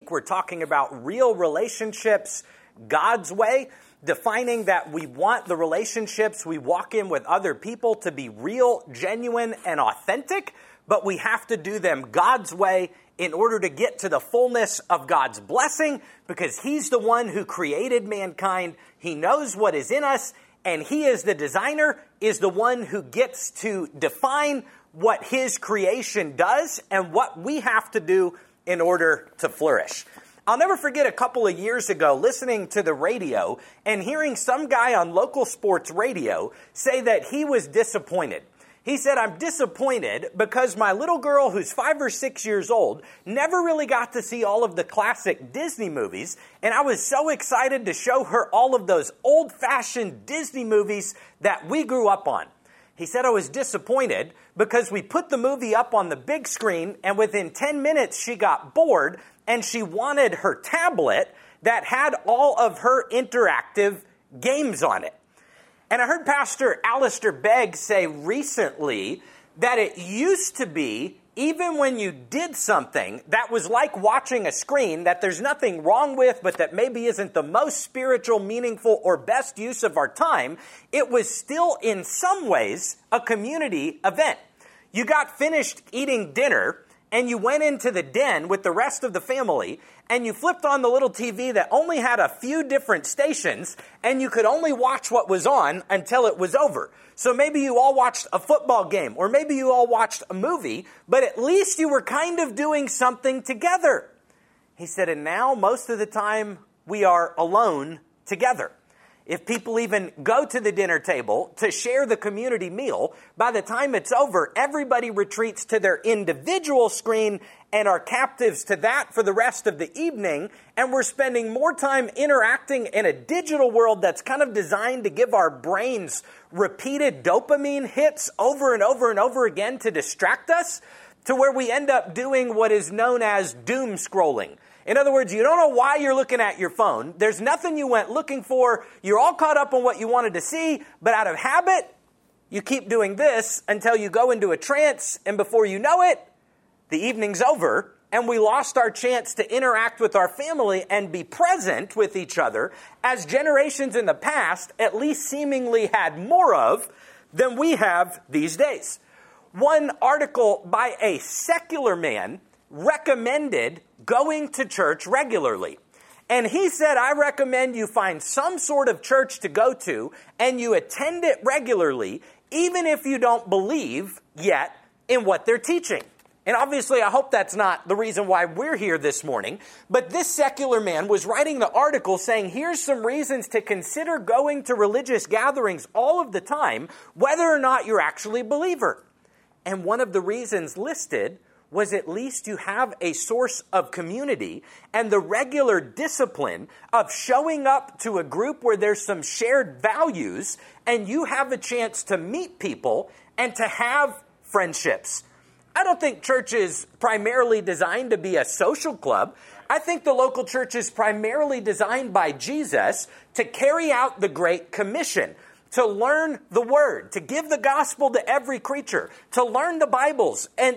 week, we're talking about real relationships God's way, defining that we want the relationships we walk in with other people to be real, genuine, and authentic, but we have to do them God's way in order to get to the fullness of God's blessing, because He's the one who created mankind. He knows what is in us, and He is the designer, is the one who gets to define what His creation does and what we have to do in order to flourish. I'll never forget a couple of years ago listening to the radio and hearing some guy on local sports radio say that he was disappointed. He said, "I'm disappointed because my little girl, who's 5 or 6 years old, never really got to see all of the classic Disney movies, and I was so excited to show her all of those old-fashioned Disney movies that we grew up on." He said, "I was disappointed because we put the movie up on the big screen, and within 10 minutes she got bored, and she wanted her tablet that had all of her interactive games on it." And I heard Pastor Alistair Begg say recently that it used to be, even when you did something that was like watching a screen that there's nothing wrong with, but that maybe isn't the most spiritual, meaningful, or best use of our time, it was still in some ways a community event. You got finished eating dinner, and you went into the den with the rest of the family, and you flipped on the little TV that only had a few different stations, and you could only watch what was on until it was over. So maybe you all watched a football game, or maybe you all watched a movie, but at least you were kind of doing something together. He said, and now most of the time we are alone together. If people even go to the dinner table to share the community meal, by the time it's over, everybody retreats to their individual screen and are captives to that for the rest of the evening. And we're spending more time interacting in a digital world that's kind of designed to give our brains repeated dopamine hits over and over and over again to distract us, to where we end up doing what is known as doom scrolling. In other words, you don't know why you're looking at your phone. There's nothing you went looking for. You're all caught up on what you wanted to see, but out of habit, you keep doing this until you go into a trance, and before you know it, the evening's over, and we lost our chance to interact with our family and be present with each other, as generations in the past at least seemingly had more of than we have these days. One article by a secular man recommended going to church regularly. And he said, I recommend you find some sort of church to go to and you attend it regularly, even if you don't believe yet in what they're teaching. And obviously, I hope that's not the reason why we're here this morning. But this secular man was writing the article saying, here's some reasons to consider going to religious gatherings all of the time, whether or not you're actually a believer. And one of the reasons listed was at least you have a source of community and the regular discipline of showing up to a group where there's some shared values and you have a chance to meet people and to have friendships. I don't think church is primarily designed to be a social club. I think the local church is primarily designed by Jesus to carry out the Great Commission, to learn the Word, to give the gospel to every creature, to learn the Bible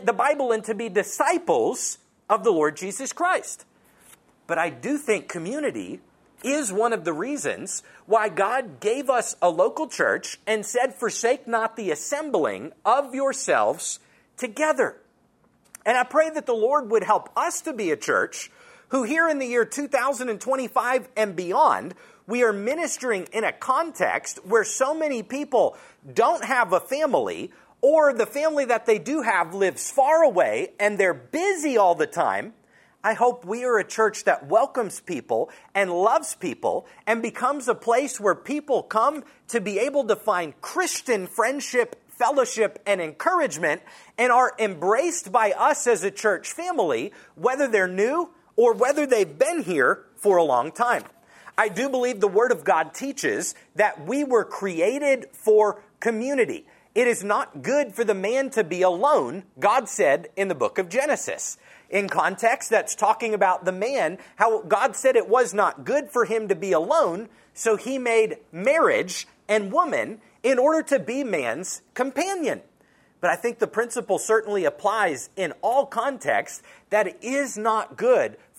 and to be disciples of the Lord Jesus Christ. But I do think community is one of the reasons why God gave us a local church and said, forsake not the assembling of yourselves together. And I pray that the Lord would help us to be a church who here in the year 2025 and beyond, we are ministering in a context where so many people don't have a family, or the family that they do have lives far away and they're busy all the time. I hope we are a church that welcomes people and loves people and becomes a place where people come to be able to find Christian friendship, fellowship, and encouragement, and are embraced by us as a church family, whether they're new or whether they've been here for a long time. I do believe the Word of God teaches that we were created for community. It is not good for the man to be alone, God said in the book of Genesis. In context, that's talking about the man, how God said it was not good for him to be alone, so he made marriage and woman in order to be man's companion. But I think the principle certainly applies in all contexts that it is not good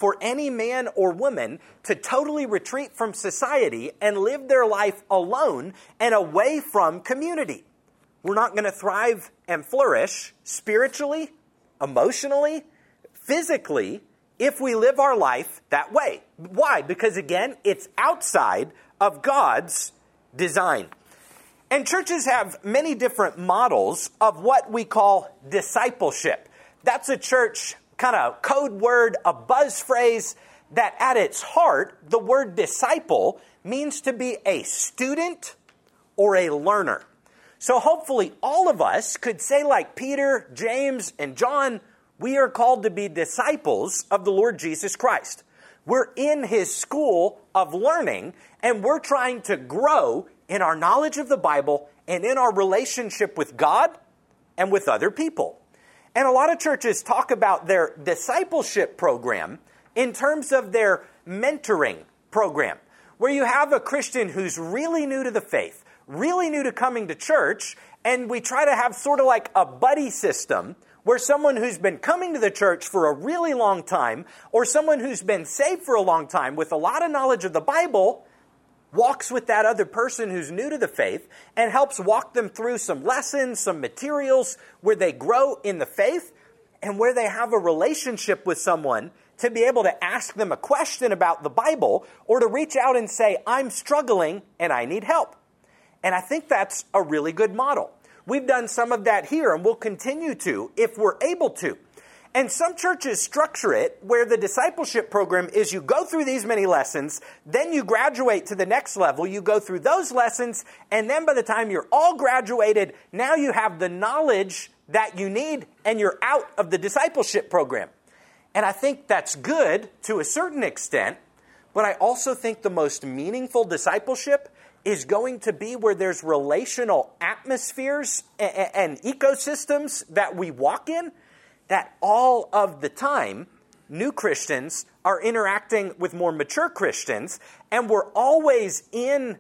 for any man or woman to totally retreat from society and live their life alone and away from community. We're not going to thrive and flourish spiritually, emotionally, physically, if we live our life that way. Why? Because again, it's outside of God's design. And churches have many different models of what we call discipleship. That's a church kind of code word, a buzz phrase that at its heart, the word disciple means to be a student or a learner. So hopefully all of us could say like Peter, James, and John, we are called to be disciples of the Lord Jesus Christ. We're in his school of learning, and we're trying to grow in our knowledge of the Bible and in our relationship with God and with other people. And a lot of churches talk about their discipleship program in terms of their mentoring program, where you have a Christian who's really new to the faith, really new to coming to church, and we try to have sort of like a buddy system where someone who's been coming to the church for a really long time, or someone who's been saved for a long time with a lot of knowledge of the Bible, walks with that other person who's new to the faith and helps walk them through some lessons, some materials where they grow in the faith and where they have a relationship with someone to be able to ask them a question about the Bible or to reach out and say, I'm struggling and I need help. And I think that's a really good model. We've done some of that here and we'll continue to if we're able to. And some churches structure it where the discipleship program is you go through these many lessons, then you graduate to the next level, you go through those lessons, and then by the time you're all graduated, now you have the knowledge that you need and you're out of the discipleship program. And I think that's good to a certain extent, but I also think the most meaningful discipleship is going to be where there's relational atmospheres and ecosystems that we walk in, that all of the time, new Christians are interacting with more mature Christians, and we're always in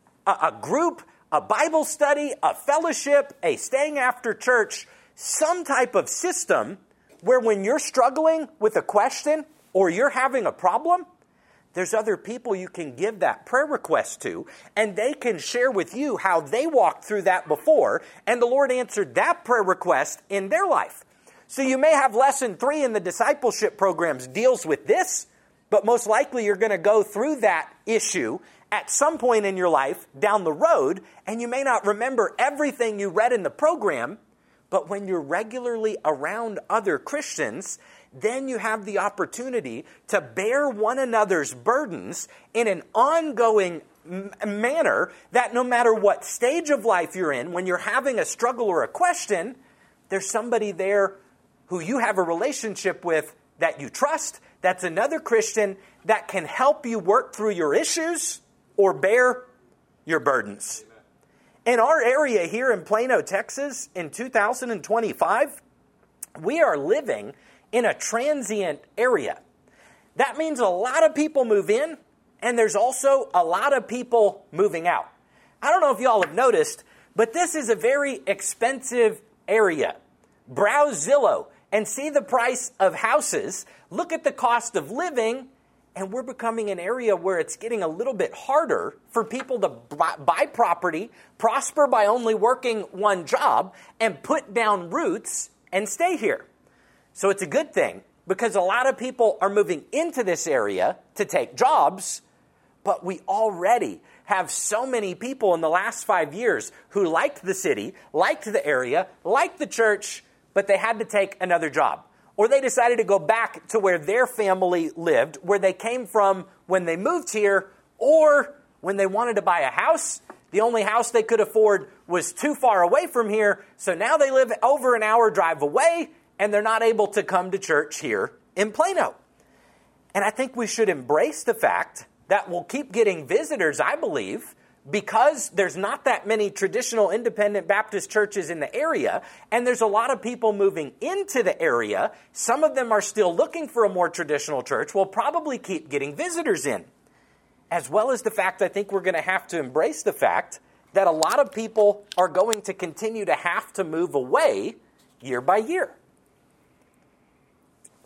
a group, a Bible study, a fellowship, a staying after church, some type of system where when you're struggling with a question or you're having a problem, there's other people you can give that prayer request to, and they can share with you how they walked through that before, and the Lord answered that prayer request in their life. So you may have lesson 3 in the discipleship programs deals with this, but most likely you're going to go through that issue at some point in your life down the road, and you may not remember everything you read in the program, but when you're regularly around other Christians, then you have the opportunity to bear one another's burdens in an ongoing manner that no matter what stage of life you're in, when you're having a struggle or a question, there's somebody there who you have a relationship with that you trust, that's another Christian that can help you work through your issues or bear your burdens. In our area here in Plano, Texas, in 2025, we are living in a transient area. That means a lot of people move in, and there's also a lot of people moving out. I don't know if y'all have noticed, but this is a very expensive area. Browse Zillow and see the price of houses. Look at the cost of living, and we're becoming an area where it's getting a little bit harder for people to buy property, prosper by only working one job, and put down roots and stay here. So it's a good thing because a lot of people are moving into this area to take jobs, but we already have so many people in the last 5 years who liked the city, liked the area, liked the church, but they had to take another job. Or they decided to go back to where their family lived, where they came from when they moved here, or when they wanted to buy a house, the only house they could afford was too far away from here, so now they live over an hour drive away, and they're not able to come to church here in Plano. And I think we should embrace the fact that we'll keep getting visitors, I believe, because there's not that many traditional independent Baptist churches in the area, and there's a lot of people moving into the area. Some of them are still looking for a more traditional church. We'll probably keep getting visitors in. As well as the fact, I think we're going to have to embrace the fact that a lot of people are going to continue to have to move away year by year.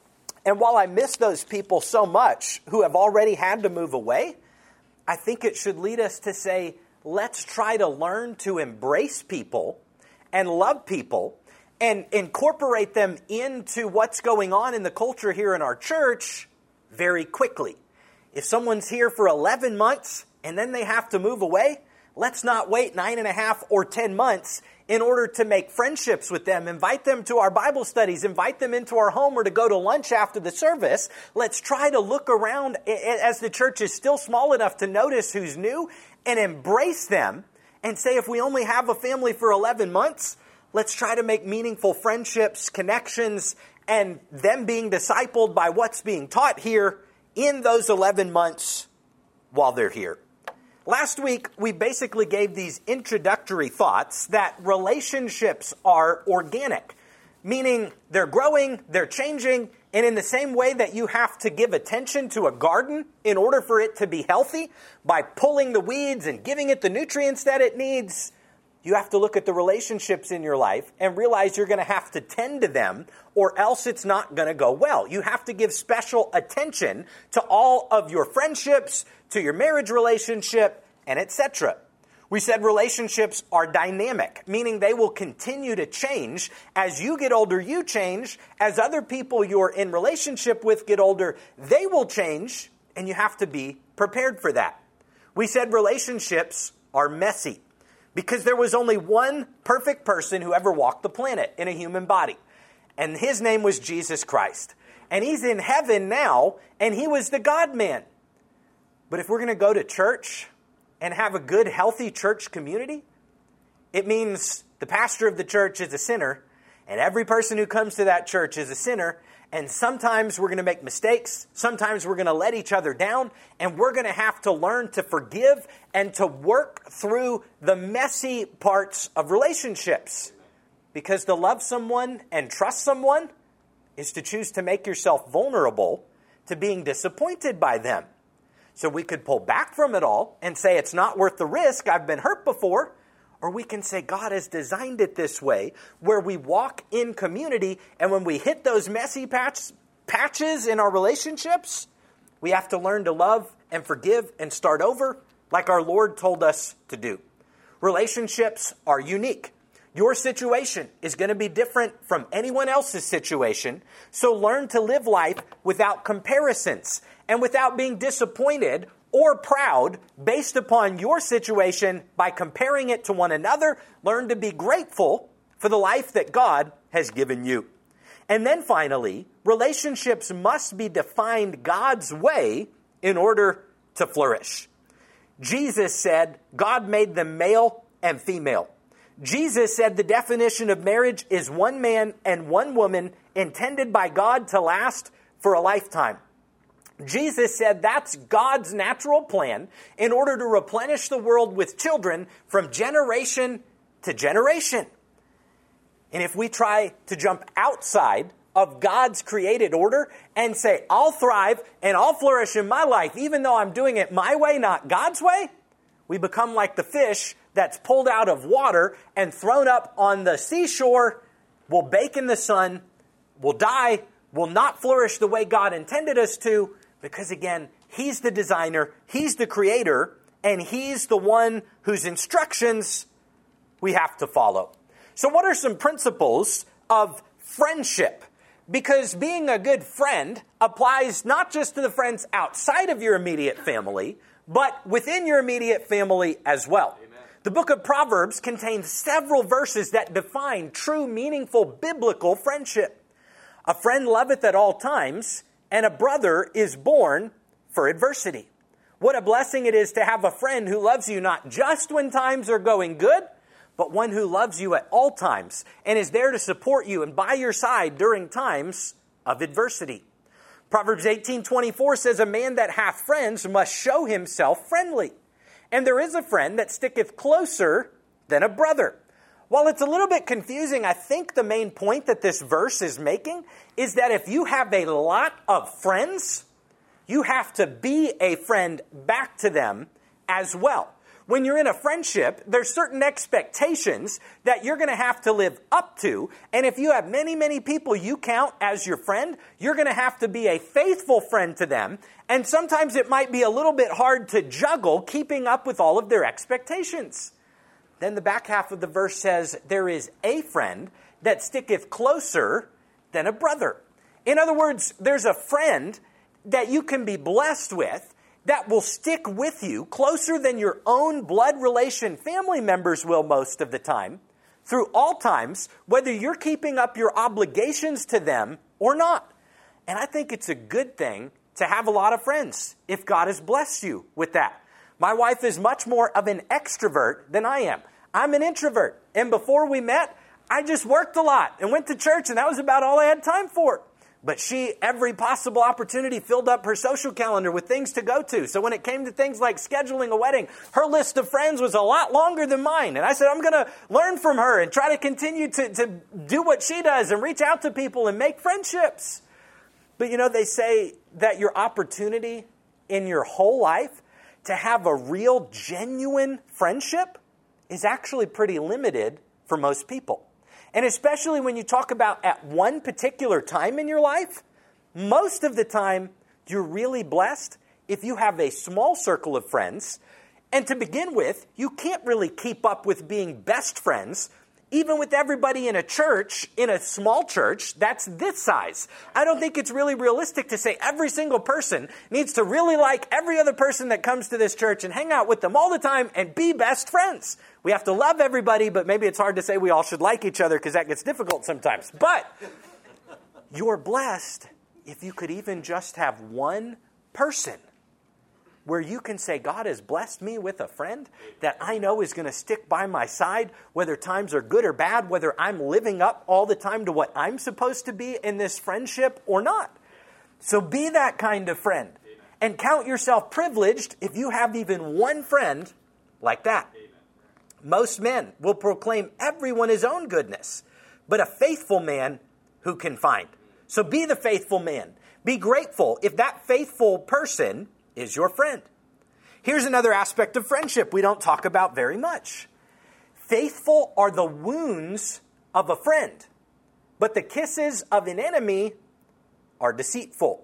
And while I miss those people so much who have already had to move away, I think it should lead us to say, let's try to learn to embrace people and love people and incorporate them into what's going on in the culture here in our church very quickly. If someone's here for 11 months and then they have to move away, let's not wait 9.5 or 10 months in order to make friendships with them, invite them to our Bible studies, invite them into our home or to go to lunch after the service. Let's try to look around as the church is still small enough to notice who's new and embrace them and say, if we only have a family for 11 months, let's try to make meaningful friendships, connections, and them being discipled by what's being taught here in those 11 months while they're here. Last week, we basically gave these introductory thoughts that relationships are organic, meaning they're growing, they're changing, and in the same way that you have to give attention to a garden in order for it to be healthy, by pulling the weeds and giving it the nutrients that it needs, you have to look at the relationships in your life and realize you're going to have to tend to them or else it's not going to go well. You have to give special attention to all of your friendships, to your marriage relationship, and etc. We said relationships are dynamic, meaning they will continue to change. As you get older, you change. As other people you're in relationship with get older, they will change, and you have to be prepared for that. We said relationships are messy because there was only one perfect person who ever walked the planet in a human body, and his name was Jesus Christ. And he's in heaven now, and he was the God-man. But if we're going to go to church and have a good, healthy church community, it means the pastor of the church is a sinner, and every person who comes to that church is a sinner, and sometimes we're going to make mistakes, sometimes we're going to let each other down, and we're going to have to learn to forgive and to work through the messy parts of relationships. Because to love someone and trust someone is to choose to make yourself vulnerable to being disappointed by them. So we could pull back from it all and say it's not worth the risk, I've been hurt before. Or we can say God has designed it this way where we walk in community, and when we hit those messy patches in our relationships, we have to learn to love and forgive and start over like our Lord told us to do. Relationships are unique. Your situation is going to be different from anyone else's situation, so learn to live life without comparisons and without being disappointed or proud based upon your situation by comparing it to one another. Learn to be grateful for the life that God has given you. And then finally, relationships must be defined God's way in order to flourish. Jesus said God made them male and female. Jesus said the definition of marriage is one man and one woman intended by God to last for a lifetime. Jesus said that's God's natural plan in order to replenish the world with children from generation to generation. And if we try to jump outside of God's created order and say, I'll thrive and I'll flourish in my life, even though I'm doing it my way, not God's way, we become like the fish that's pulled out of water and thrown up on the seashore, will bake in the sun, will die, will not flourish the way God intended us to, because again, He's the designer, He's the creator, and He's the one whose instructions we have to follow. So what are some principles of friendship? Because being a good friend applies not just to the friends outside of your immediate family, but within your immediate family as well. Amen. The book of Proverbs contains several verses that define true, meaningful, biblical friendship. A friend loveth at all times, and a brother is born for adversity. What a blessing it is to have a friend who loves you not just when times are going good, but one who loves you at all times and is there to support you and by your side during times of adversity. Proverbs 18:24 says, a man that hath friends must show himself friendly. And there is a friend that sticketh closer than a brother. While it's a little bit confusing, I think the main point that this verse is making is that if you have a lot of friends, you have to be a friend back to them as well. when you're in a friendship, there's certain expectations that you're going to have to live up to. And if you have many, many people you count as your friend, you're going to have to be a faithful friend to them. And sometimes it might be a little bit hard to juggle keeping up with all of their expectations. Then the back half of the verse says, there is a friend that sticketh closer than a brother. In other words, there's a friend that you can be blessed with that will stick with you closer than your own blood relation family members will most of the time, through all times, whether you're keeping up your obligations to them or not. And I think it's a good thing to have a lot of friends if God has blessed you with that. My wife is much more of an extrovert than I am. I'm an introvert. And before we met, I just worked a lot and went to church, and that was about all I had time for. But she, every possible opportunity, filled up her social calendar with things to go to. So when it came to things like scheduling a wedding, her list of friends was a lot longer than mine. And I said, I'm going to learn from her and try to continue to do what she does and reach out to people and make friendships. But they say that your opportunity in your whole life to have a real, genuine friendship is actually pretty limited for most people. And especially when you talk about at one particular time in your life, most of the time you're really blessed if you have a small circle of friends. And to begin with, you can't really keep up with being best friends, even with everybody in a church, in a small church that's this size. I don't think it's really realistic to say every single person needs to really like every other person that comes to this church and hang out with them all the time and be best friends. We have to love everybody, but maybe it's hard to say we all should like each other because that gets difficult sometimes. But you're blessed if you could even just have one person where you can say, God has blessed me with a friend that I know is going to stick by my side, whether times are good or bad, whether I'm living up all the time to what I'm supposed to be in this friendship or not. So be that kind of friend. And count yourself privileged if you have even one friend like that. Most men will proclaim everyone his own goodness, but a faithful man who can find. So be the faithful man. Be grateful if that faithful person is your friend. Here's another aspect of friendship we don't talk about very much. Faithful are the wounds of a friend, but the kisses of an enemy are deceitful.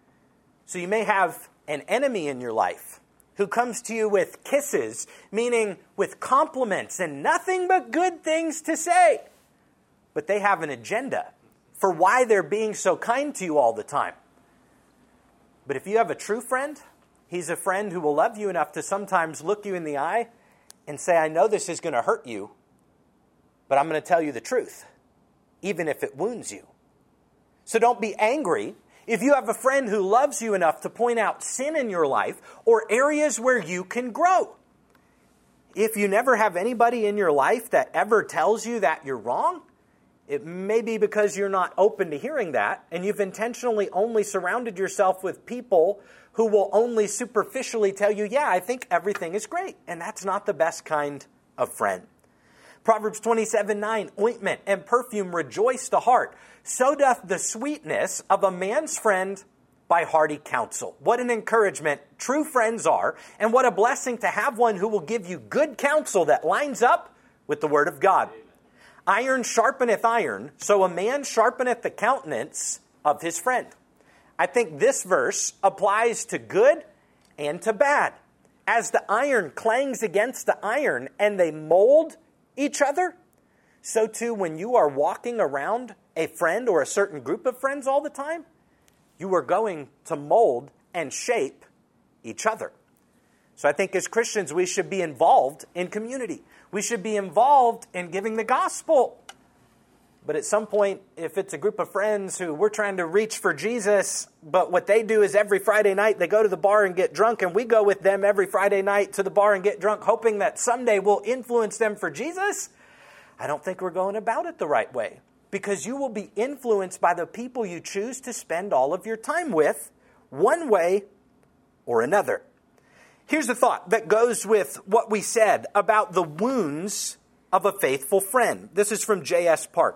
So you may have an enemy in your life who comes to you with kisses, meaning with compliments and nothing but good things to say. But they have an agenda for why they're being so kind to you all the time. But if you have a true friend, he's a friend who will love you enough to sometimes look you in the eye and say, I know this is going to hurt you, but I'm going to tell you the truth, even if it wounds you. So don't be angry if you have a friend who loves you enough to point out sin in your life or areas where you can grow. If you never have anybody in your life that ever tells you that you're wrong, it may be because you're not open to hearing that, and you've intentionally only surrounded yourself with people who will only superficially tell you, yeah, I think everything is great. And that's not the best kind of friend. Proverbs 27:9, ointment and perfume rejoice the heart. So doth the sweetness of a man's friend by hearty counsel. What an encouragement true friends are, and what a blessing to have one who will give you good counsel that lines up with the Word of God. Iron sharpeneth iron, so a man sharpeneth the countenance of his friend. I think this verse applies to good and to bad. As the iron clangs against the iron and they mold each other, so too when you are walking around a friend or a certain group of friends all the time, you are going to mold and shape each other. So I think as Christians, we should be involved in community. We should be involved in giving the gospel. But at some point, if it's a group of friends who we're trying to reach for Jesus, but what they do is every Friday night they go to the bar and get drunk, and we go with them every Friday night to the bar and get drunk, hoping that someday we'll influence them for Jesus, I don't think we're going about it the right way. Because you will be influenced by the people you choose to spend all of your time with, one way or another. Here's a thought that goes with what we said about the wounds of a faithful friend. This is from J.S. Park.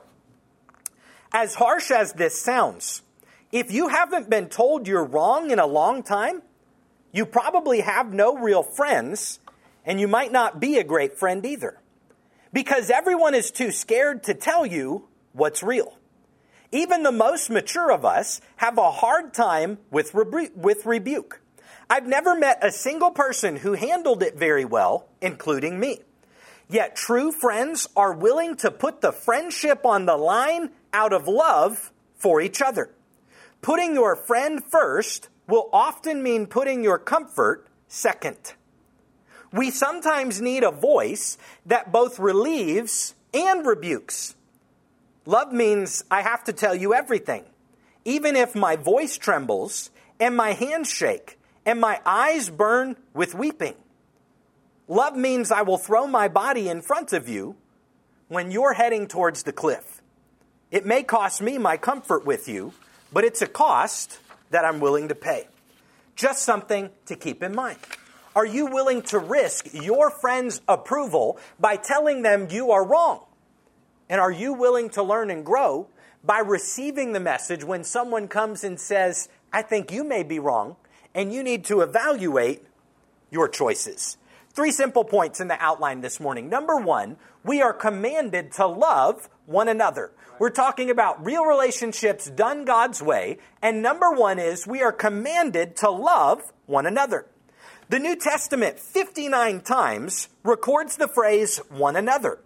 As harsh as this sounds, if you haven't been told you're wrong in a long time, you probably have no real friends, And you might not be a great friend either. Because everyone is too scared to tell you what's real. Even the most mature of us have a hard time with rebuke. I've never met a single person who handled it very well, including me. Yet true friends are willing to put the friendship on the line out of love for each other. Putting your friend first will often mean putting your comfort second. We sometimes need a voice that both relieves and rebukes. Love means I have to tell you everything, even if my voice trembles and my hands shake and my eyes burn with weeping. Love means I will throw my body in front of you when you're heading towards the cliff. It may cost me my comfort with you, but it's a cost that I'm willing to pay. Just something to keep in mind. Are you willing to risk your friend's approval by telling them you are wrong? And are you willing to learn and grow by receiving the message when someone comes and says, I think you may be wrong, and you need to evaluate your choices? 3 simple points in the outline this morning. Number 1, we are commanded to love one another. We're talking about real relationships done God's way. And number 1 is we are commanded to love one another. The New Testament 59 times records the phrase one another.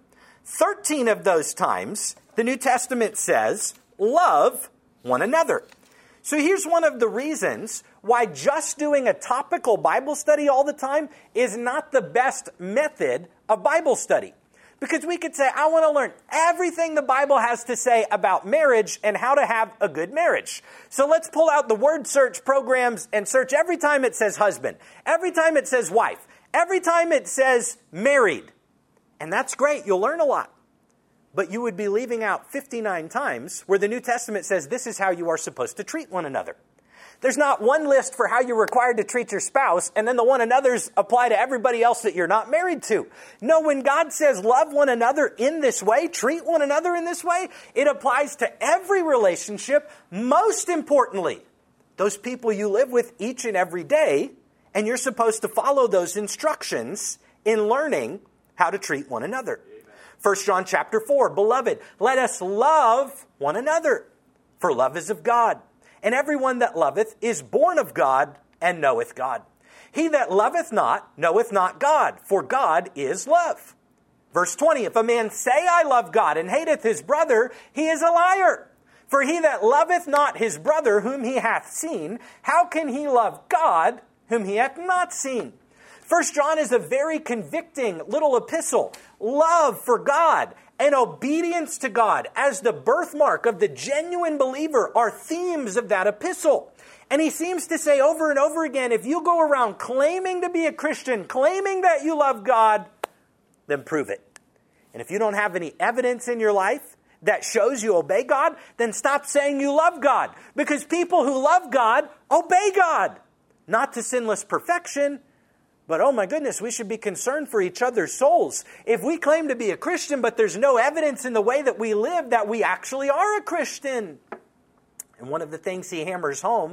13 of those times, the New Testament says, love one another. So here's one of the reasons why just doing a topical Bible study all the time is not the best method of Bible study. Because we could say, I want to learn everything the Bible has to say about marriage and how to have a good marriage. So let's pull out the word search programs and search every time it says husband, every time it says wife, every time it says married. And that's great. You'll learn a lot. But you would be leaving out 59 times where the New Testament says this is how you are supposed to treat one another. There's not one list for how you're required to treat your spouse, and then the one another's apply to everybody else that you're not married to. No, when God says love one another in this way, treat one another in this way, it applies to every relationship. Most importantly, those people you live with each and every day, and you're supposed to follow those instructions in learning how to treat one another. 1 John chapter 4, Beloved, let us love one another, for love is of God. And everyone that loveth is born of God and knoweth God. He that loveth not knoweth not God, for God is love. Verse 20, If a man say, I love God, and hateth his brother, he is a liar. For he that loveth not his brother whom he hath seen, how can he love God whom he hath not seen? 1 John is a very convicting little epistle. Love for God and obedience to God as the birthmark of the genuine believer are themes of that epistle. And he seems to say over and over again, if you go around claiming to be a Christian, claiming that you love God, then prove it. And if you don't have any evidence in your life that shows you obey God, then stop saying you love God. Because people who love God obey God. Not to sinless perfection, but oh my goodness, we should be concerned for each other's souls. If we claim to be a Christian, but there's no evidence in the way that we live that we actually are a Christian. And one of the things he hammers home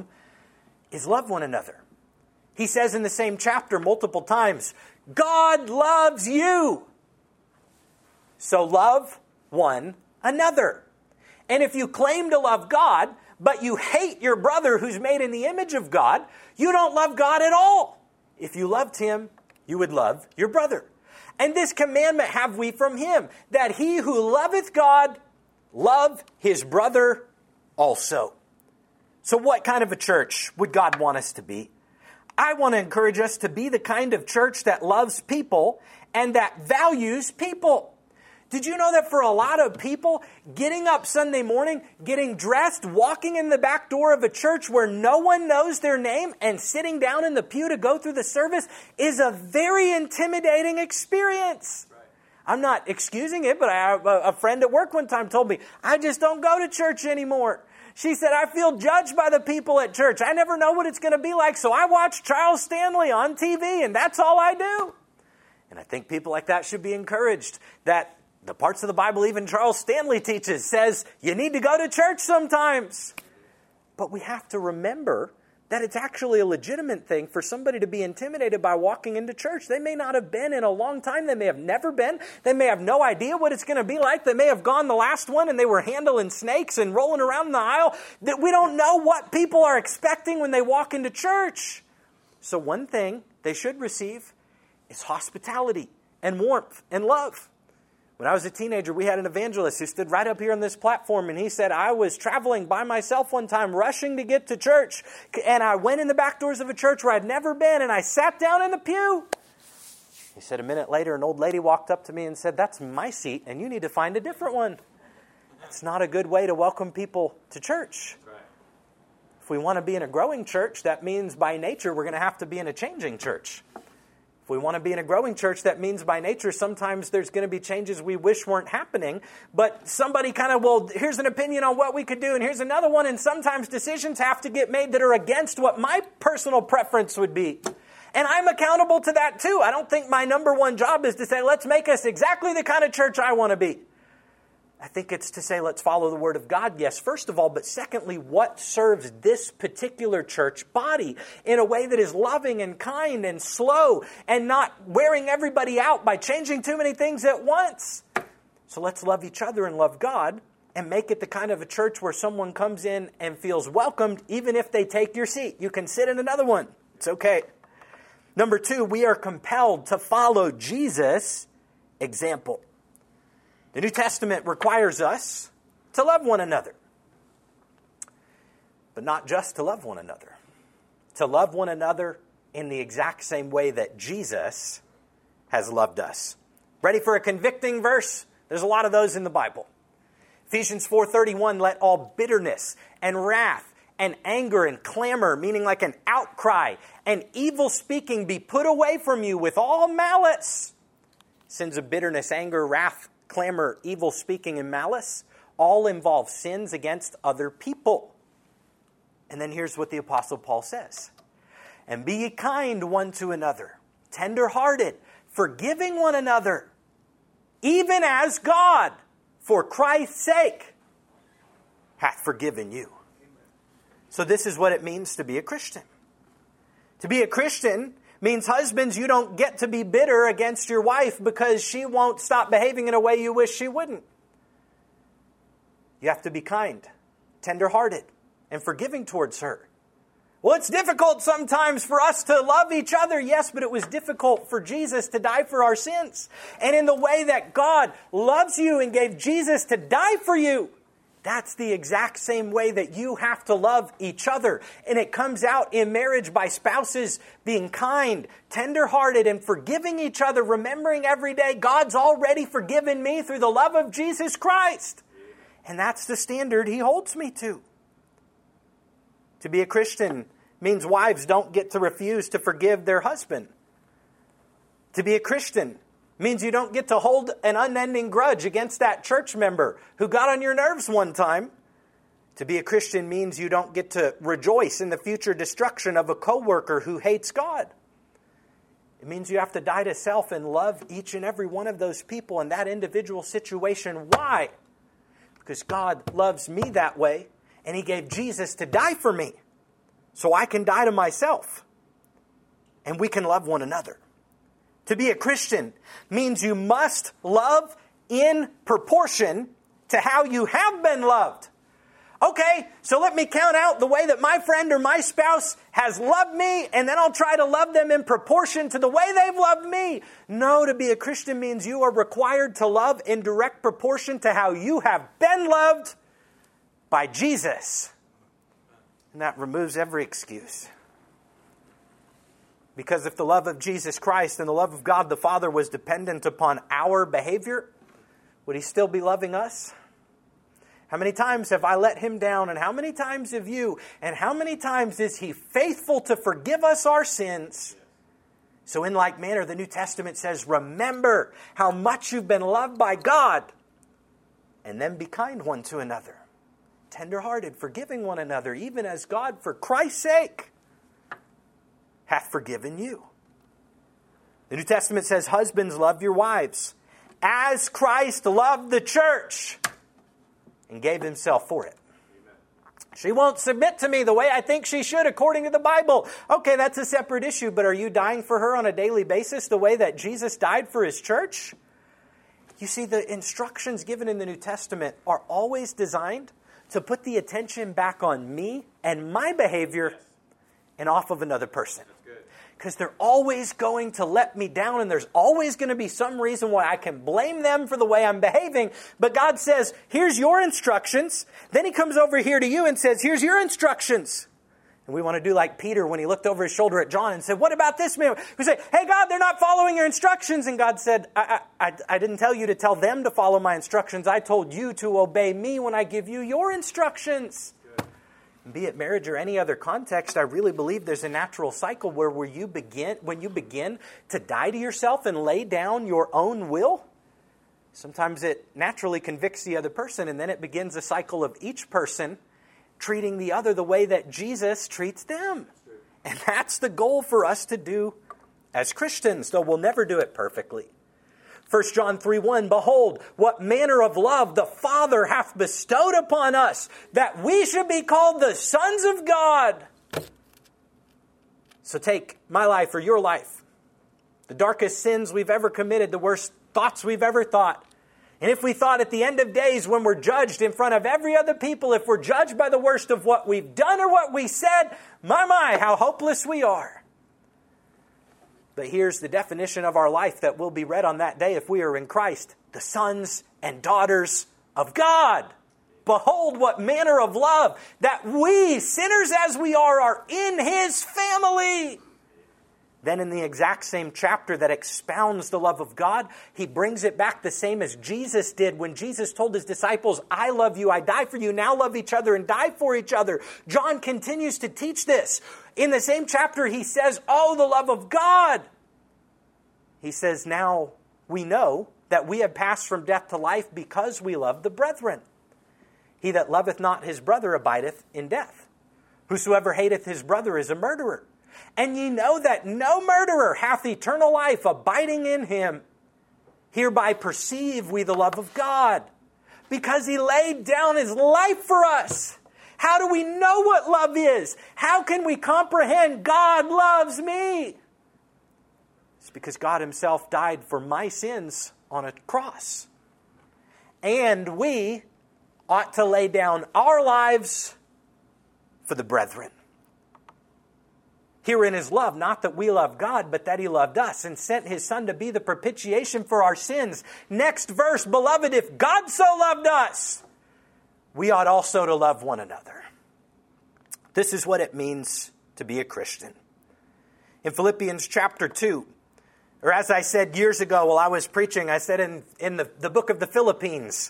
is love one another. He says in the same chapter multiple times, God loves you. So love one another. And if you claim to love God, but you hate your brother who's made in the image of God, you don't love God at all. If you loved him, you would love your brother. And this commandment have we from him, that he who loveth God, love his brother also. So what kind of a church would God want us to be? I want to encourage us to be the kind of church that loves people and that values people. Did you know that for a lot of people, getting up Sunday morning, getting dressed, walking in the back door of a church where no one knows their name, and sitting down in the pew to go through the service is a very intimidating experience? Right. I'm not excusing it, but a friend at work one time told me, I just don't go to church anymore. She said, I feel judged by the people at church. I never know what it's going to be like, so I watch Charles Stanley on TV, and that's all I do. And I think people like that should be encouraged that the parts of the Bible even Charles Stanley teaches says you need to go to church sometimes. But we have to remember that it's actually a legitimate thing for somebody to be intimidated by walking into church. They may not have been in a long time. They may have never been. They may have no idea what it's going to be like. They may have gone the last one and they were handling snakes and rolling around in the aisle. That we don't know what people are expecting when they walk into church. So one thing they should receive is hospitality and warmth and love. When I was a teenager, we had an evangelist who stood right up here on this platform, and he said, I was traveling by myself one time, rushing to get to church, and I went in the back doors of a church where I'd never been, and I sat down in the pew. He said a minute later, an old lady walked up to me and said, that's my seat, and you need to find a different one. It's not a good way to welcome people to church. If we want to be in a growing church, that means by nature we're going to have to be in a changing church. If we want to be in a growing church, that means by nature sometimes there's going to be changes we wish weren't happening. But somebody kind of, well, here's an opinion on what we could do, and here's another one, and sometimes decisions have to get made that are against what my personal preference would be. And I'm accountable to that too. I don't think my number one job is to say, let's make us exactly the kind of church I want to be. I think it's to say, let's follow the Word of God, yes, first of all, but secondly, what serves this particular church body in a way that is loving and kind and slow and not wearing everybody out by changing too many things at once. So let's love each other and love God and make it the kind of a church where someone comes in and feels welcomed even if they take your seat. You can sit in another one. It's okay. Number 2, we are compelled to follow Jesus' example. The New Testament requires us to love one another. But not just to love one another. To love one another in the exact same way that Jesus has loved us. Ready for a convicting verse? There's a lot of those in the Bible. Ephesians 4:31, let all bitterness and wrath and anger and clamor, meaning like an outcry, and evil speaking be put away from you with all malice. Sins of bitterness, anger, wrath, clamor, evil speaking, and malice all involve sins against other people. And then here's what the Apostle Paul says. And be ye kind one to another, tender-hearted, forgiving one another, even as God, for Christ's sake, hath forgiven you. So this is what it means to be a Christian. To be a Christian means, husbands, you don't get to be bitter against your wife because she won't stop behaving in a way you wish she wouldn't. You have to be kind, tender-hearted, and forgiving towards her. Well, it's difficult sometimes for us to love each other. Yes, but it was difficult for Jesus to die for our sins. And in the way that God loves you and gave Jesus to die for you, that's the exact same way that you have to love each other. And it comes out in marriage by spouses being kind, tender-hearted, and forgiving each other, remembering every day, God's already forgiven me through the love of Jesus Christ. And that's the standard He holds me to. To be a Christian means wives don't get to refuse to forgive their husband. To be a Christian means you don't get to hold an unending grudge against that church member who got on your nerves one time. To be a Christian means you don't get to rejoice in the future destruction of a coworker who hates God. It means you have to die to self and love each and every one of those people in that individual situation. Why? Because God loves me that way, and He gave Jesus to die for me, so I can die to myself, and we can love one another. To be a Christian means you must love in proportion to how you have been loved. Okay, so let me count out the way that my friend or my spouse has loved me, and then I'll try to love them in proportion to the way they've loved me. No, to be a Christian means you are required to love in direct proportion to how you have been loved by Jesus. And that removes every excuse. Because if the love of Jesus Christ and the love of God the Father was dependent upon our behavior, would He still be loving us? How many times have I let Him down? And how many times have you? And how many times is He faithful to forgive us our sins? So in like manner, the New Testament says, remember how much you've been loved by God. And then be kind one to another. Tender-hearted, forgiving one another, even as God, for Christ's sake, hath forgiven you. The New Testament says, husbands, love your wives, as Christ loved the church and gave Himself for it. Amen. She won't submit to me the way I think she should according to the Bible. Okay, that's a separate issue, but are you dying for her on a daily basis the way that Jesus died for his church? You see, the instructions given in the New Testament are always designed to put the attention back on me and my behavior and off of another person. Because they're always going to let me down, and there's always going to be some reason why I can blame them for the way I'm behaving. But God says, here's your instructions. Then he comes over here to you and says, here's your instructions. And we want to do like Peter when he looked over his shoulder at John and said, what about this man? We say, hey, God, they're not following your instructions. And God said, I didn't tell you to tell them to follow my instructions. I told you to obey me when I give you your instructions. Be it marriage or any other context, I really believe there's a natural cycle where when you begin to die to yourself and lay down your own will, sometimes it naturally convicts the other person, and then it begins a cycle of each person treating the other the way that Jesus treats them. And that's the goal for us to do as Christians, though we'll never do it perfectly. 1 John 3:1, behold, what manner of love the Father hath bestowed upon us, that we should be called the sons of God. So take my life or your life, the darkest sins we've ever committed, the worst thoughts we've ever thought. And if we thought at the end of days when we're judged in front of every other people, if we're judged by the worst of what we've done or what we said, my, how hopeless we are. But here's the definition of our life that will be read on that day if we are in Christ. The sons and daughters of God. Behold, what manner of love that we, sinners as we are in his family. Then in the exact same chapter that expounds the love of God, he brings it back the same as Jesus did when Jesus told his disciples, I love you, I die for you, now love each other and die for each other. John continues to teach this. In the same chapter, he says, oh, the love of God. He says, now we know that we have passed from death to life because we love the brethren. He that loveth not his brother abideth in death. Whosoever hateth his brother is a murderer. And ye know that no murderer hath eternal life abiding in him. Hereby perceive we the love of God, because he laid down his life for us. How do we know what love is? How can we comprehend God loves me? It's because God himself died for my sins on a cross. And we ought to lay down our lives for the brethren. Herein is love, not that we love God, but that he loved us and sent his Son to be the propitiation for our sins. Next verse, beloved, if God so loved us, we ought also to love one another. This is what it means to be a Christian. In Philippians chapter 2, or as I said years ago while I was preaching, I said in the book of the Philippines,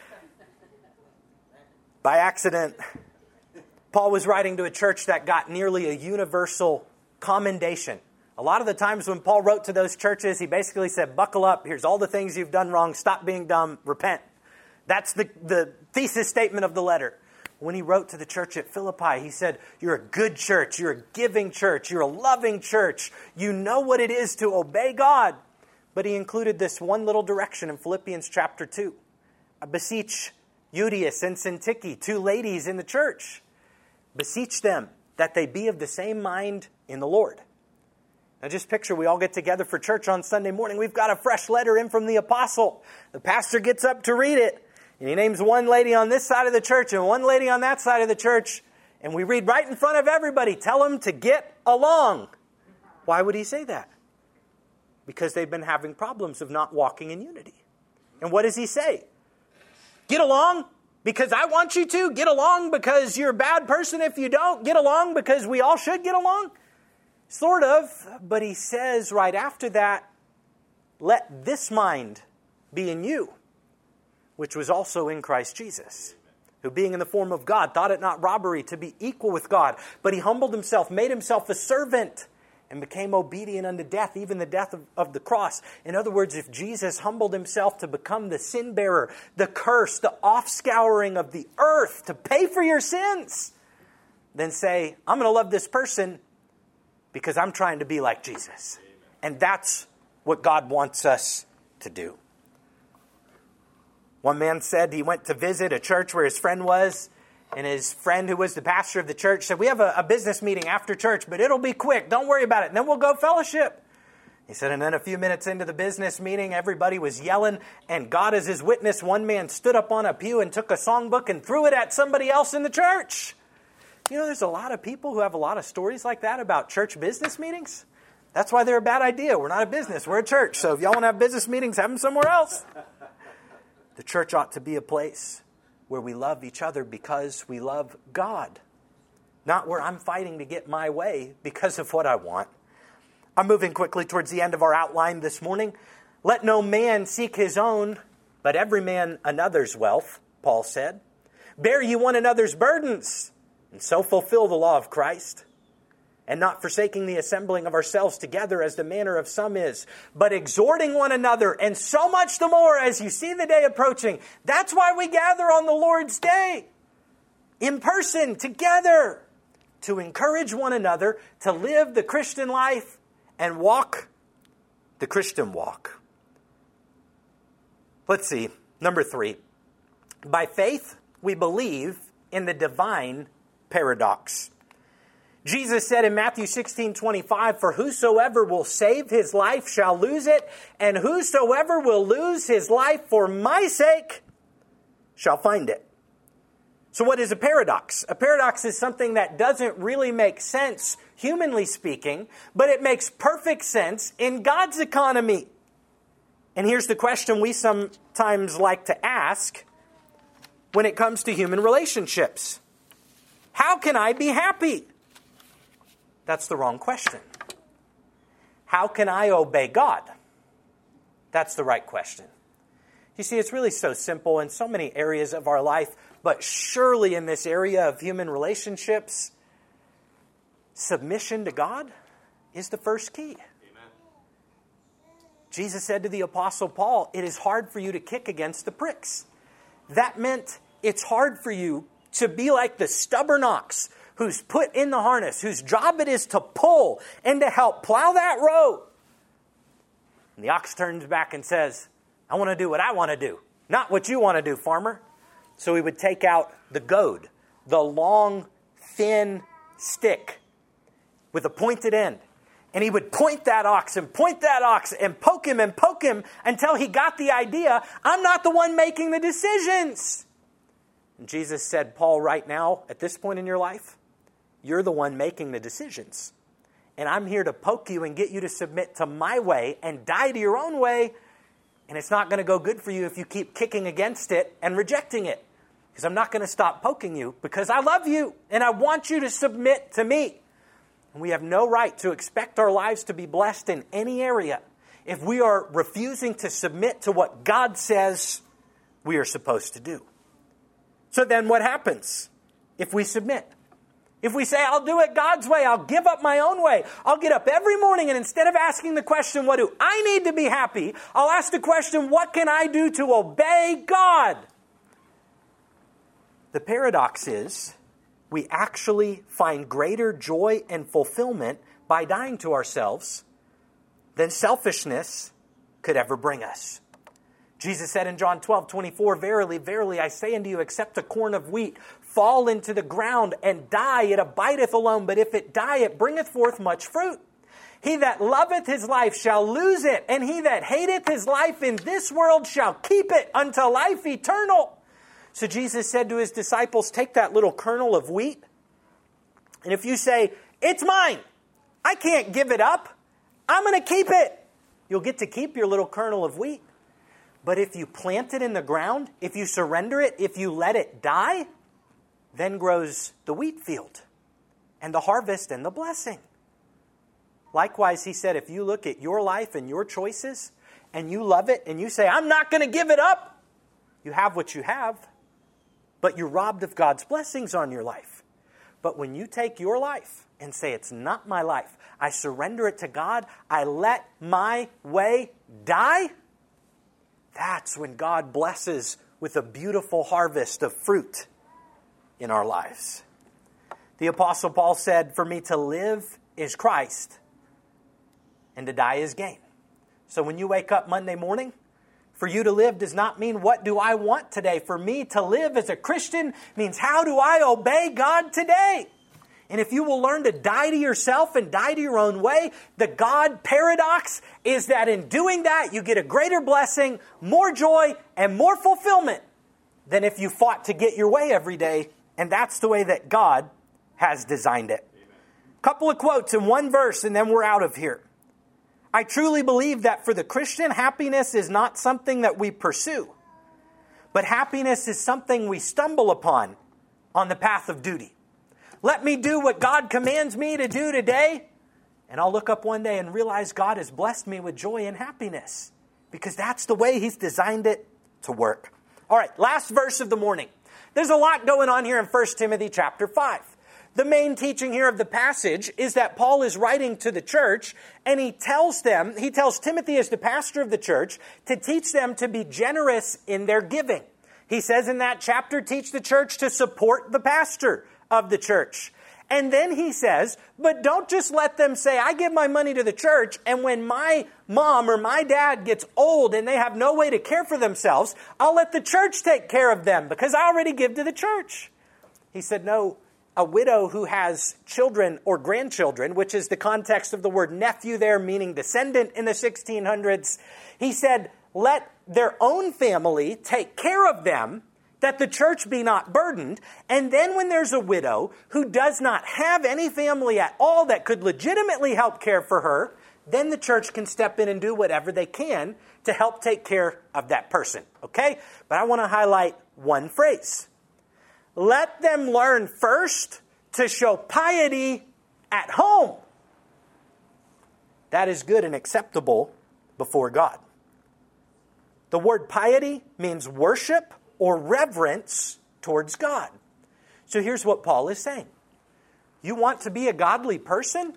by accident, Paul was writing to a church that got nearly a universal commendation. A lot of the times when Paul wrote to those churches, he basically said, buckle up, here's all the things you've done wrong, stop being dumb, repent. That's the thesis statement of the letter. When he wrote to the church at Philippi, he said, you're a good church, you're a giving church, you're a loving church, you know what it is to obey God. But he included this one little direction in Philippians chapter 2. I beseech Euodias and Syntyche, two ladies in the church. Beseech them that they be of the same mind in the Lord. Now just picture we all get together for church on Sunday morning. We've got a fresh letter in from the apostle. The pastor gets up to read it. And he names one lady on this side of the church and one lady on that side of the church. And we read right in front of everybody, tell them to get along. Why would he say that? Because they've been having problems of not walking in unity. And what does he say? Get along? Because I want you to. Get along because you're a bad person if you don't. Get along because we all should get along. Sort of. But he says right after that, let this mind be in you, which was also in Christ Jesus, who being in the form of God, thought it not robbery to be equal with God. But he humbled himself, made himself a servant, and became obedient unto death, even the death of the cross. In other words, if Jesus humbled himself to become the sin bearer, the curse, the offscouring of the earth to pay for your sins, then say, I'm going to love this person because I'm trying to be like Jesus. And that's what God wants us to do. One man said he went to visit a church where his friend was, And his friend who was the pastor of the church said, we have a business meeting after church, but it'll be quick. Don't worry about it. And then we'll go fellowship. He said, and then a few minutes into the business meeting, everybody was yelling, and God is his witness. One man stood up on a pew and took a songbook and threw it at somebody else in the church. You know, there's a lot of people who have a lot of stories like that about church business meetings. That's why they're a bad idea. We're not a business. We're a church. So if y'all want to have business meetings, have them somewhere else. The church ought to be a place where we love each other because we love God. Not where I'm fighting to get my way because of what I want. I'm moving quickly towards the end of our outline this morning. Let no man seek his own, but every man another's wealth, Paul said. Bear ye one another's burdens, and so fulfill the law of Christ. And not forsaking the assembling of ourselves together as the manner of some is, but exhorting one another, and so much the more as you see the day approaching. That's why we gather on the Lord's day, in person, together, to encourage one another to live the Christian life and walk the Christian walk. Let's see. Number 3. By faith, we believe in the divine paradox. Jesus said in Matthew 16:25, for whosoever will save his life shall lose it, and whosoever will lose his life for my sake shall find it. So what is a paradox? A paradox is something that doesn't really make sense, humanly speaking, but it makes perfect sense in God's economy. And here's the question we sometimes like to ask when it comes to human relationships. How can I be happy? That's the wrong question. How can I obey God? That's the right question. You see, it's really so simple in so many areas of our life, but surely in this area of human relationships, submission to God is the first key. Amen. Jesus said to the Apostle Paul, it is hard for you to kick against the pricks. That meant it's hard for you to be like the stubborn ox who's put in the harness, whose job it is to pull and to help plow that row. And the ox turns back and says, I want to do what I want to do, not what you want to do, farmer. So he would take out the goad, the long, thin stick with a pointed end. And he would point that ox and poke him until he got the idea, I'm not the one making the decisions. And Jesus said, Paul, right now, at this point in your life, you're the one making the decisions. And I'm here to poke you and get you to submit to my way and die to your own way. And it's not going to go good for you if you keep kicking against it and rejecting it. Because I'm not going to stop poking you because I love you and I want you to submit to me. And we have no right to expect our lives to be blessed in any area if we are refusing to submit to what God says we are supposed to do. So then what happens if we submit? If we say, I'll do it God's way, I'll give up my own way. I'll get up every morning and instead of asking the question, what do I need to be happy? I'll ask the question, what can I do to obey God? The paradox is we actually find greater joy and fulfillment by dying to ourselves than selfishness could ever bring us. Jesus said in John 12:24, verily, verily, I say unto you, except a corn of wheat fall into the ground and die, it abideth alone. But if it die, it bringeth forth much fruit. He that loveth his life shall lose it, and he that hateth his life in this world shall keep it unto life eternal. So Jesus said to his disciples, take that little kernel of wheat, and if you say, it's mine, I can't give it up, I'm going to keep it. You'll get to keep your little kernel of wheat. But if you plant it in the ground, if you surrender it, if you let it die, then grows the wheat field and the harvest and the blessing. Likewise, he said, if you look at your life and your choices and you love it and you say, I'm not going to give it up, you have what you have, but you're robbed of God's blessings on your life. But when you take your life and say, it's not my life, I surrender it to God, I let my way die, that's when God blesses with a beautiful harvest of fruit in our lives. The Apostle Paul said, for me to live is Christ and to die is gain. So when you wake up Monday morning, For you to live does not mean what do I want today. For me to live as a Christian means how do I obey God today? And if you will learn to die to yourself and die to your own way, the God paradox is that in doing that, you get a greater blessing, more joy, and more fulfillment than if you fought to get your way every day. And that's the way that God has designed it. A couple of quotes in one verse, and then we're out of here. I truly believe that for the Christian, happiness is not something that we pursue, but happiness is something we stumble upon on the path of duty. Let me do what God commands me to do today, and I'll look up one day and realize God has blessed me with joy and happiness, because that's the way He's designed it to work. All right, last verse of the morning. There's a lot going on here in 1 Timothy chapter 5. The main teaching here of the passage is that Paul is writing to the church, and he tells Timothy as the pastor of the church to teach them to be generous in their giving. He says in that chapter, teach the church to support the pastor of the church. And then he says, but don't just let them say, I give my money to the church, and when my mom or my dad gets old and they have no way to care for themselves, I'll let the church take care of them because I already give to the church. He said, no, a widow who has children or grandchildren, which is the context of the word nephew there, meaning descendant in the 1600s, he said, let their own family take care of them, that the church be not burdened. And then when there's a widow who does not have any family at all that could legitimately help care for her, then the church can step in and do whatever they can to help take care of that person. Okay? But I want to highlight one phrase. Let them learn first to show piety at home. That is good and acceptable before God. The word piety means worship or reverence towards God. So here's what Paul is saying. You want to be a godly person?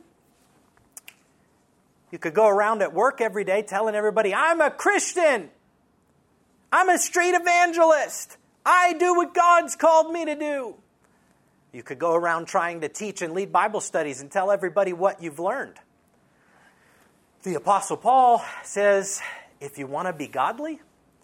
You could go around at work every day telling everybody, I'm a Christian. I'm a street evangelist. I do what God's called me to do. You could go around trying to teach and lead Bible studies and tell everybody what you've learned. The Apostle Paul says, if you want to be godly,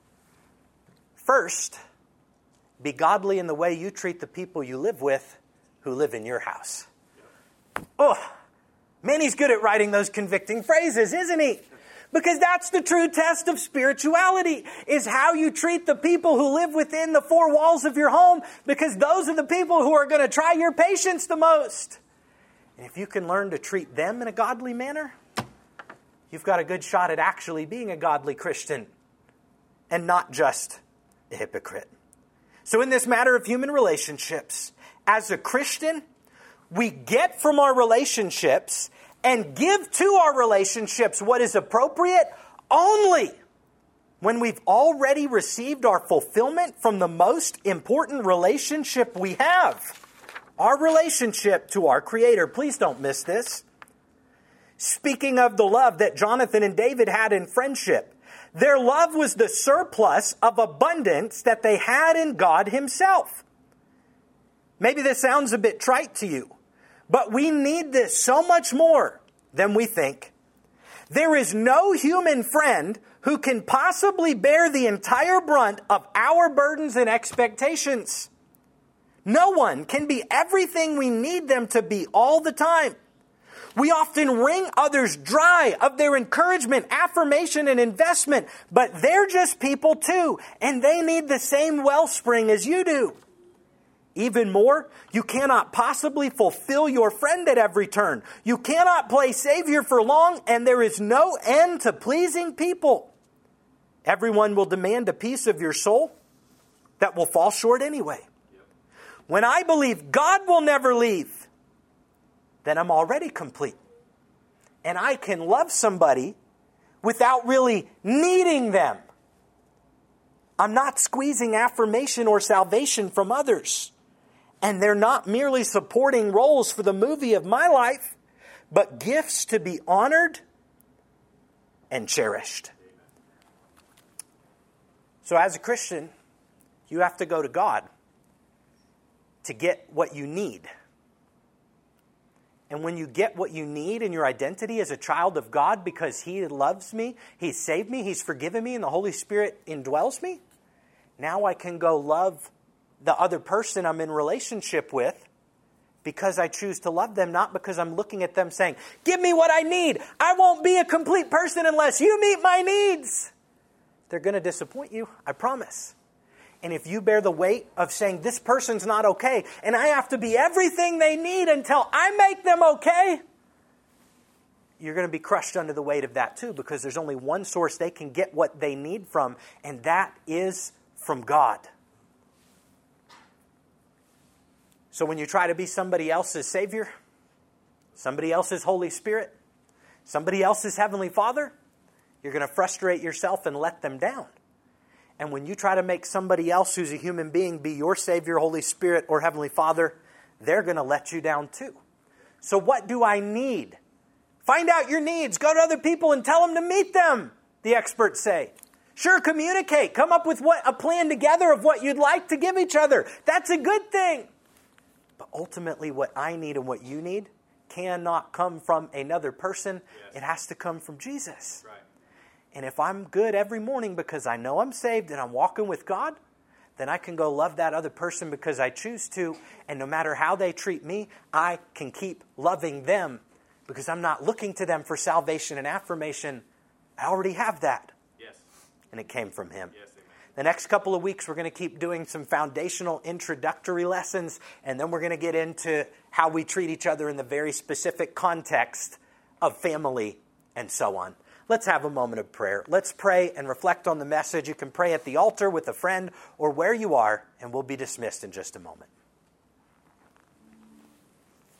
first, be godly in the way you treat the people you live with who live in your house. Oh, man, he's good at writing those convicting phrases, isn't he? Because that's the true test of spirituality, is how you treat the people who live within the four walls of your home, because those are the people who are going to try your patience the most. And if you can learn to treat them in a godly manner, you've got a good shot at actually being a godly Christian and not just a hypocrite. So in this matter of human relationships, as a Christian, we get from our relationships and give to our relationships what is appropriate only when we've already received our fulfillment from the most important relationship we have, our relationship to our Creator. Please don't miss this. Speaking of the love that Jonathan and David had in friendship, their love was the surplus of abundance that they had in God Himself. Maybe this sounds a bit trite to you, but we need this so much more than we think. There is no human friend who can possibly bear the entire brunt of our burdens and expectations. No one can be everything we need them to be all the time. We often wring others dry of their encouragement, affirmation, and investment, but they're just people too, and they need the same wellspring as you do. Even more, you cannot possibly fulfill your friend at every turn. You cannot play Savior for long, and there is no end to pleasing people. Everyone will demand a piece of your soul that will fall short anyway. When I believe God will never leave, then I'm already complete. And I can love somebody without really needing them. I'm not squeezing affirmation or salvation from others. And they're not merely supporting roles for the movie of my life, but gifts to be honored and cherished. So as a Christian, you have to go to God to get what you need. And when you get what you need in your identity as a child of God because He loves me, He saved me, He's forgiven me, and the Holy Spirit indwells me, now I can go love the other person I'm in relationship with because I choose to love them, not because I'm looking at them saying, give me what I need. I won't be a complete person unless you meet my needs. They're going to disappoint you, I promise. And if you bear the weight of saying, this person's not okay, and I have to be everything they need until I make them okay, you're going to be crushed under the weight of that too, because there's only one source they can get what they need from, and that is from God. So when you try to be somebody else's Savior, somebody else's Holy Spirit, somebody else's Heavenly Father, you're going to frustrate yourself and let them down. And when you try to make somebody else who's a human being be your Savior, Holy Spirit, or Heavenly Father, they're going to let you down too. So what do I need? Find out your needs. Go to other people and tell them to meet them, the experts say. Sure, communicate. Come up with a plan together of what you'd like to give each other. That's a good thing. But ultimately, what I need and what you need cannot come from another person. Yes. It has to come from Jesus. Right. And if I'm good every morning because I know I'm saved and I'm walking with God, then I can go love that other person because I choose to. And no matter how they treat me, I can keep loving them because I'm not looking to them for salvation and affirmation. I already have that. Yes. And it came from Him. Yes, amen. The next couple of weeks, we're going to keep doing some foundational introductory lessons, and then we're going to get into how we treat each other in the very specific context of family and so on. Let's have a moment of prayer. Let's pray and reflect on the message. You can pray at the altar with a friend or where you are, and we'll be dismissed in just a moment.